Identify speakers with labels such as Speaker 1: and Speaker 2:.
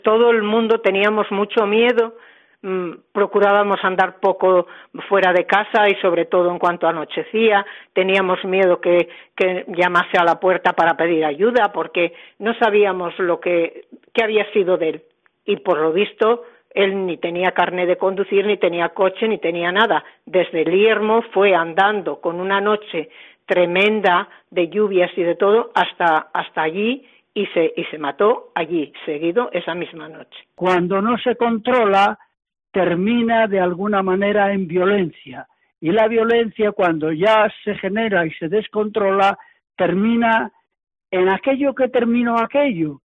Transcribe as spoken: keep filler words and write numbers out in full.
Speaker 1: Todo el mundo teníamos mucho miedo, mmm, procurábamos andar poco fuera de casa y sobre todo en cuanto anochecía, teníamos miedo que, que llamase a la puerta para pedir ayuda porque no sabíamos lo que, que había sido de él. Y por lo visto, él ni tenía carnet de conducir, ni tenía coche, ni tenía nada. Desde Liermo fue andando con una noche tremenda de lluvias y de todo hasta, hasta allí y se, y se mató allí, seguido esa misma noche.
Speaker 2: Cuando no se controla, termina de alguna manera en violencia. Y la violencia, cuando ya se genera y se descontrola, termina en aquello que terminó aquello,